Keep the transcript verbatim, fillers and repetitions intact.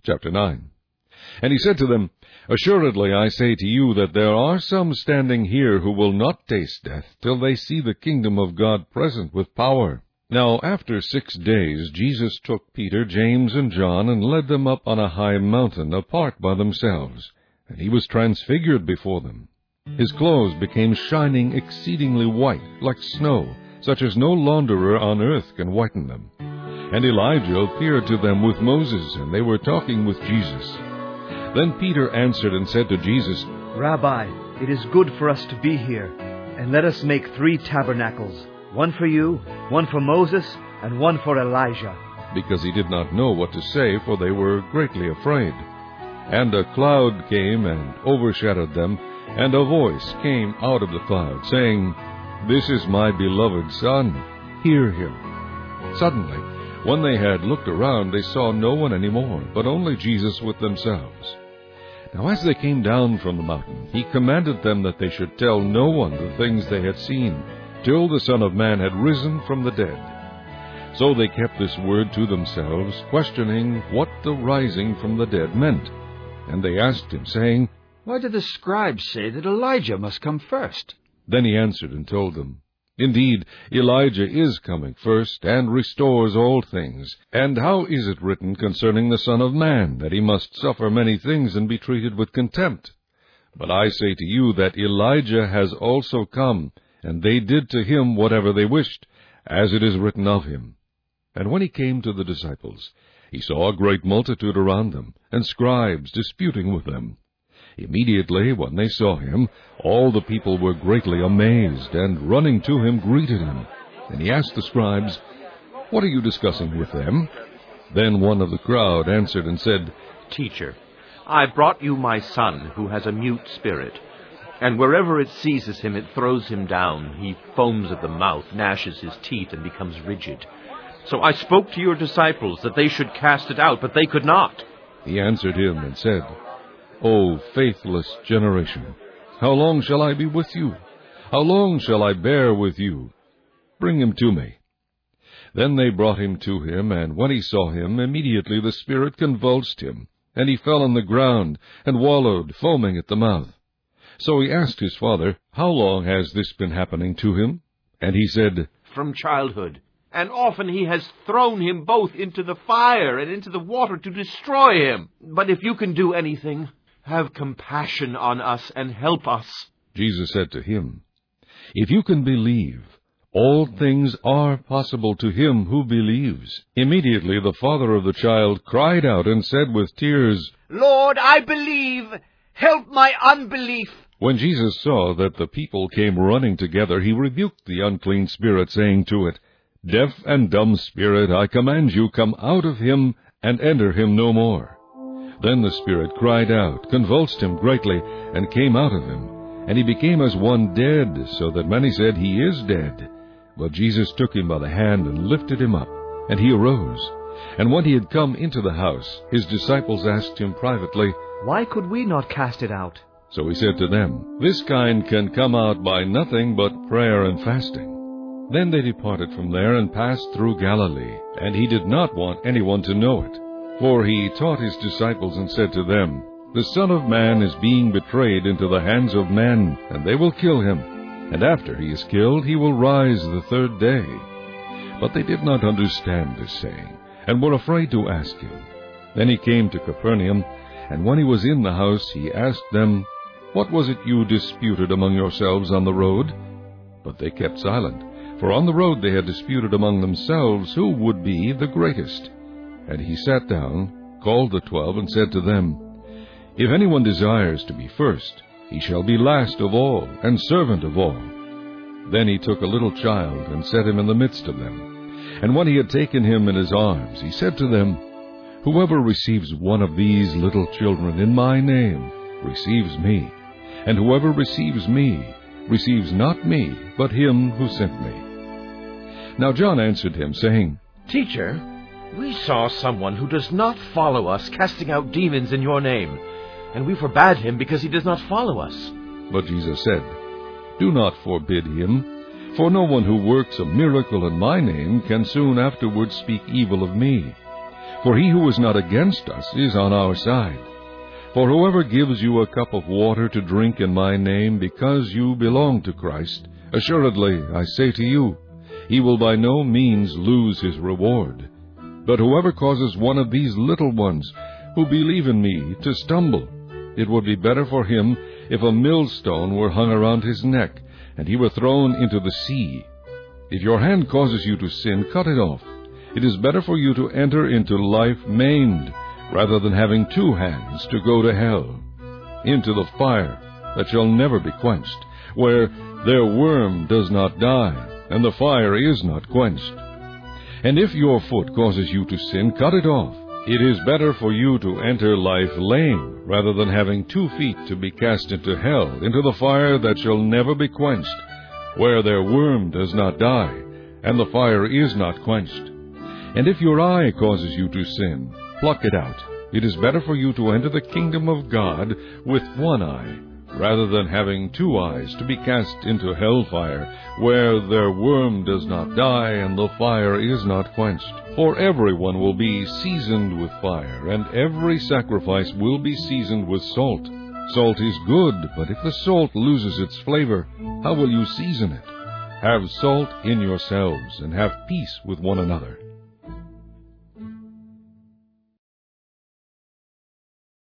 Chapter nine. And he said to them, Assuredly I say to you that there are some standing here who will not taste death till they see the kingdom of God present with power. Now after six days Jesus took Peter, James, and John, and led them up on a high mountain apart by themselves, and he was transfigured before them. His clothes became shining exceedingly white, like snow, such as no launderer on earth can whiten them. And Elijah appeared to them with Moses, and they were talking with Jesus. Then Peter answered and said to Jesus, Rabbi, it is good for us to be here, and let us make three tabernacles, one for you, one for Moses, and one for Elijah. Because he did not know what to say, for they were greatly afraid. And a cloud came and overshadowed them, and a voice came out of the cloud, saying, This is my beloved Son, hear him. Suddenly, when they had looked around, they saw no one any more, but only Jesus with themselves. Now as they came down from the mountain, he commanded them that they should tell no one the things they had seen, till the Son of Man had risen from the dead. So they kept this word to themselves, questioning what the rising from the dead meant. And they asked him, saying, Why do the scribes say that Elijah must come first? Then he answered and told them, Indeed, Elijah is coming first, and restores all things. And how is it written concerning the Son of Man, that he must suffer many things and be treated with contempt? But I say to you that Elijah has also come, and they did to him whatever they wished, as it is written of him. And when he came to the disciples, he saw a great multitude around them, and scribes disputing with them. Immediately, when they saw him, all the people were greatly amazed, and running to him greeted him. And he asked the scribes, What are you discussing with them? Then one of the crowd answered and said, Teacher, I brought you my son, who has a mute spirit. And wherever it seizes him, it throws him down. He foams at the mouth, gnashes his teeth, and becomes rigid. So I spoke to your disciples that they should cast it out, but they could not. He answered him and said, O faithless generation, how long shall I be with you? How long shall I bear with you? Bring him to me. Then they brought him to him, and when he saw him, immediately the spirit convulsed him, and he fell on the ground, and wallowed, foaming at the mouth. So he asked his father, How long has this been happening to him? And he said, From childhood. And often he has thrown him both into the fire and into the water to destroy him. But if you can do anything, have compassion on us and help us. Jesus said to him, If you can believe, all things are possible to him who believes. Immediately the father of the child cried out and said with tears, Lord, I believe. Help my unbelief. When Jesus saw that the people came running together, he rebuked the unclean spirit, saying to it, Deaf and dumb spirit, I command you, come out of him, and enter him no more. Then the spirit cried out, convulsed him greatly, and came out of him. And he became as one dead, so that many said, He is dead. But Jesus took him by the hand and lifted him up, and he arose. And when he had come into the house, his disciples asked him privately, Why could we not cast it out? So he said to them, This kind can come out by nothing but prayer and fasting. Then they departed from there and passed through Galilee, and he did not want anyone to know it. For he taught his disciples and said to them, The Son of Man is being betrayed into the hands of men, and they will kill him. And after he is killed, he will rise the third day. But they did not understand this saying, and were afraid to ask him. Then he came to Capernaum, and when he was in the house, he asked them, What was it you disputed among yourselves on the road? But they kept silent, for on the road they had disputed among themselves who would be the greatest. And he sat down, called the twelve, and said to them, If anyone desires to be first, he shall be last of all, and servant of all. Then he took a little child, and set him in the midst of them. And when he had taken him in his arms, he said to them, Whoever receives one of these little children in my name receives me, and whoever receives me receives not me, but him who sent me. Now John answered him, saying, Teacher, we saw someone who does not follow us casting out demons in your name, and we forbade him because he does not follow us. But Jesus said, Do not forbid him, for no one who works a miracle in my name can soon afterwards speak evil of me. For he who is not against us is on our side. For whoever gives you a cup of water to drink in my name, because you belong to Christ, assuredly, I say to you, he will by no means lose his reward. But whoever causes one of these little ones, who believe in me, to stumble, it would be better for him if a millstone were hung around his neck, and he were thrown into the sea. If your hand causes you to sin, cut it off. It is better for you to enter into life maimed, rather than having two hands to go to hell, into the fire that shall never be quenched, where their worm does not die, and the fire is not quenched. And if your foot causes you to sin, cut it off. It is better for you to enter life lame, rather than having two feet to be cast into hell, into the fire that shall never be quenched, where their worm does not die, and the fire is not quenched. And if your eye causes you to sin, pluck it out. It is better for you to enter the kingdom of God with one eye, rather than having two eyes to be cast into hellfire, where their worm does not die, and the fire is not quenched. For everyone will be seasoned with fire, and every sacrifice will be seasoned with salt. Salt is good, but if the salt loses its flavor, how will you season it? Have salt in yourselves, and have peace with one another.